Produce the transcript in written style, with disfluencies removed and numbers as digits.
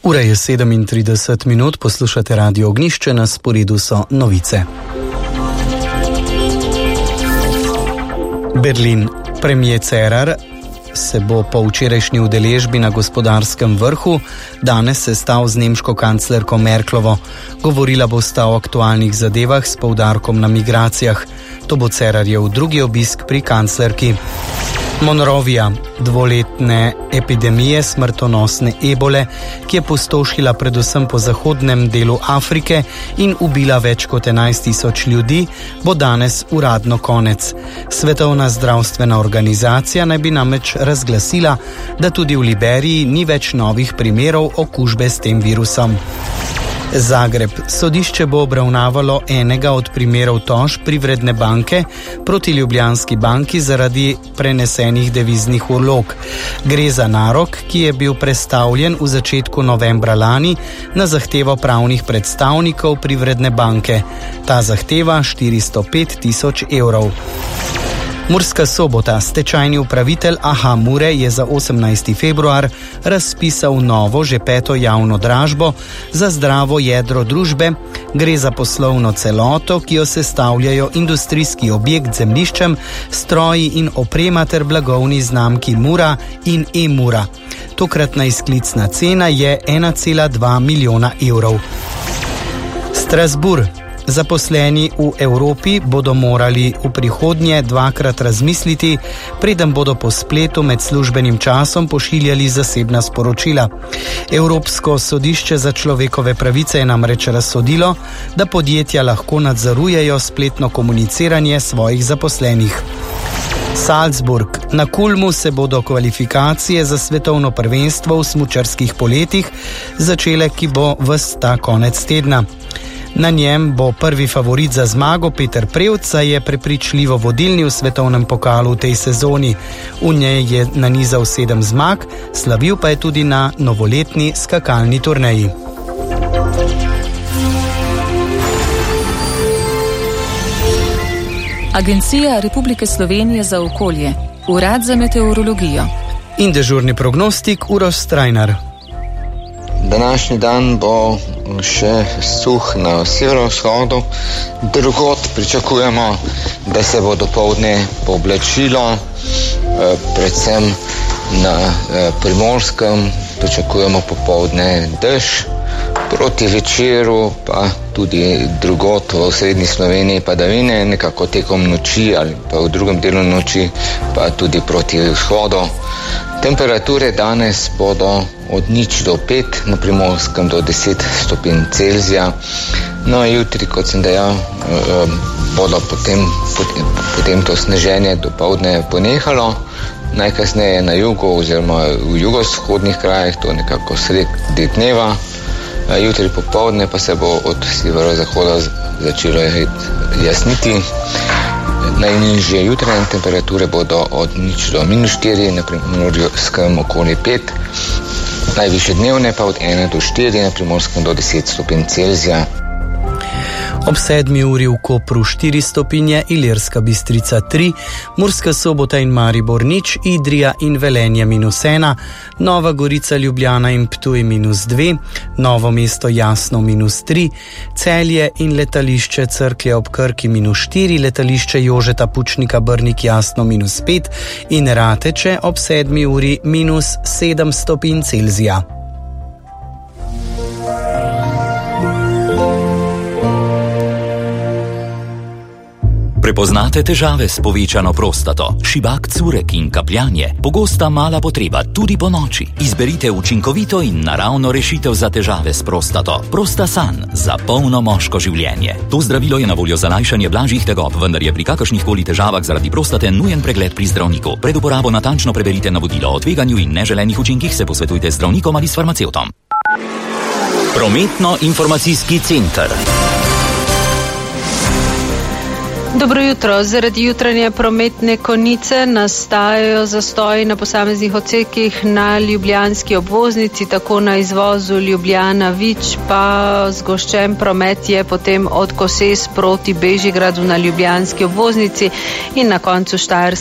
Ura je 37 minut, poslušate Radio Ognjišče, na sporedu so novice. Berlin. Premier Cerar se bo po včerajšnji udeležbi na gospodarskem vrhu danes sestal z nemško kanclerko Merklovo. Govorila bosta o aktualnih zadevah s poudarkom na migracijah. To bo Cerarjev drugi obisk pri kanclerki. Monrovija, dvoletne epidemije smrtonosne ebole, ki je pustošila predvsem po zahodnem delu Afrike in ubila več kot 11.000 ljudi, bo danes uradno konec. Svetovna zdravstvena organizacija naj bi namreč razglasila, da tudi v Liberiji ni več novih primerov okužbe s tem virusom. Zagreb. Sodišče bo obravnavalo enega od primerov tožb Privredne banke proti Ljubljanski banki zaradi prenesenih deviznih vlog. Gre za narok, ki je bil prestavljen v začetku novembra lani na zahtevo pravnih predstavnikov Privredne banke. Ta zahteva 405.000 evrov. Murska Sobota. Stečajni upravitelj Aha Mure je za 18. februar razpisal novo, že 5. javno dražbo za zdravo jedro družbe. Gre za poslovno celoto, ki jo sestavljajo industrijski objekt z zemljiščem, stroji in oprema ter blagovni znamki Mura in E-Mura. Tokratna izklicna cena je 1,2 milijona evrov. Strasbourg. Zaposleni v Evropi bodo morali v prihodnje dvakrat razmisliti, preden bodo po spletu med službenim časom pošiljali zasebna sporočila. Evropsko sodišče za človekove pravice je namreč razsodilo, da podjetja lahko nadzorujejo spletno komuniciranje svojih zaposlenih. Salzburg. Na Kulmu se bodo kvalifikacije za svetovno prvenstvo v smučarskih poletih začele, ki bo ves ta konec tedna. Na njem bo prvi favorit za zmago Peter Prevc, saj je prepričljivo vodilni v svetovnem pokalu v tej sezoni. V njej je nanizal 7 zmag, slavil pa je tudi na novoletni skakalni turneji. Agencija Republike Slovenije za okolje, Urad za meteorologijo in dežurni prognostik Uroš Strajnar. Današnji dan bo še suh na severovzhodu, drugod pričakujemo, da se bo dopoldne pooblačilo, predvsem na Primorskem pričakujemo popoldne dež, proti večeru pa tudi drugod v srednji Sloveniji padavine, nekako tekom noči ali pa v drugem delu noči pa tudi proti vzhodu. Temperature danes bodo od 0 do 5, na Primorskem do 10 stopinj Celzija. No, jutri, kot sem dejal, bodo potem to sneženje dopoldne ponehalo, najkasneje na jugu oziroma v jugovzhodnih krajih, to nekako sredi dneva. Jutri popoldne pa se bo od severozahoda začelo jasniti. Najnižje jutranje temperature bodo od 0 do -4, na Primorskem okoli 5, najvišje dnevne pa od 1 do 4, na Primorskem do 10 stopinj Celzija. Ob 7. uri v Kopru 4 stopinje, Ilirska Bistrica 3, Murska Sobota in Maribor 0, Idrija in Velenje -1, Nova Gorica, Ljubljana in Ptuj -2, Novo mesto Jasno -3, Celje in letališče Cerklje ob Krki -4, letališče Jožeta Pučnika Brnik Jasno -5 in Rateče ob 7. uri -7 stopinj Celzija. Prepoznate težave s povečano prostato, šibak curek in kapljanje, pogosta mala potreba tudi po noči. Izberite učinkovito in naravno rešitev za težave s prostato. Prostasan za polno moško življenje. To zdravilo je na voljo za lajšanje blažjih tegob, vendar je pri kakršnihkoli težavah zaradi prostate nujen pregled pri zdravniku. Pred uporabo natančno preberite navodilo o tveganju in neželenih učinkih, se posvetujte z zdravnikom ali s farmacevtom. Prometno-informacijski center. Dobro jutro. Zaradi jutranje prometne konice nastajajo zastoji na posameznih odsekih na ljubljanski obvoznici, tako na izvozu Ljubljana-Vič, pa zgoščen promet je potem od Koses proti Bežigradu na ljubljanski obvoznici in na koncu Štajerske